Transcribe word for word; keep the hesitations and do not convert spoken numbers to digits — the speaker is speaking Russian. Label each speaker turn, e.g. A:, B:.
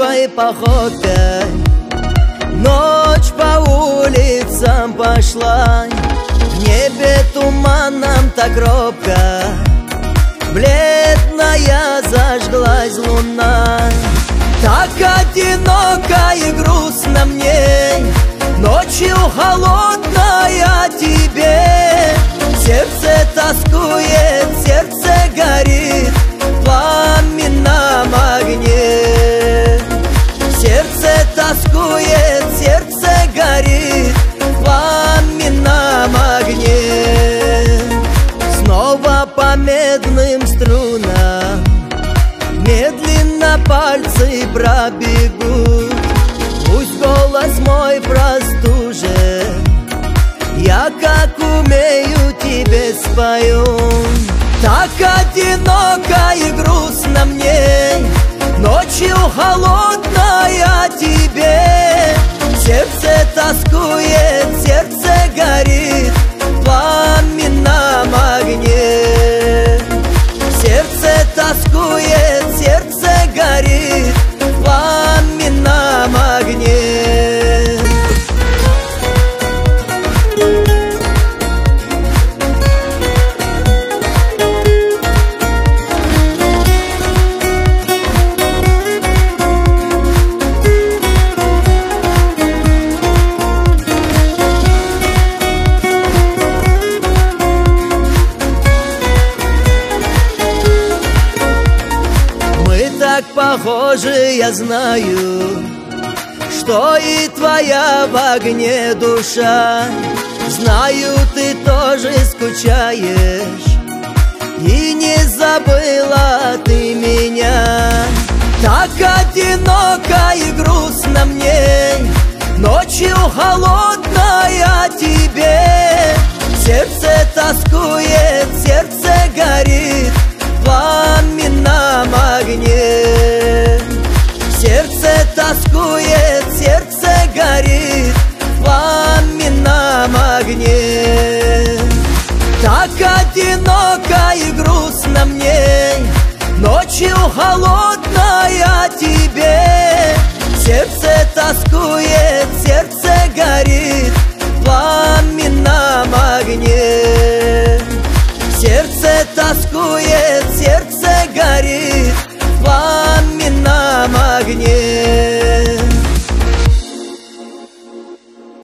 A: первой походкой ночь по улицам пошла. В небе туманом так робко, бледная зажглась луна. Так одиноко и грустно мне, ночью холодная тебе. Сердце тоскует, сердце горит в пламенном огне. Сердце тоскует, сердце горит в пламенном огне. Снова по медным струнам медленно пальцы пробегут. Пусть голос мой простужен, я как умею тебе спою. Так одиноко и грустно мне, ночью холодная тебе. Сердце тоскует, сердце горит в пламенном огне. Сердце тоскует, сердце горит в пламенном огне. Так похожи, я знаю, что и твоя в огне душа. Знаю, ты тоже скучаешь, и не забыла ты меня. Так одиноко и грустно мне, ночью холодная тебе. Сердце тоскует, сердце горит в пламенном огне. Сердце тоскует, сердце горит в пламенном огне. Так одиноко и грустно мне, ночью холодная тебе. Сердце тоскует, сердце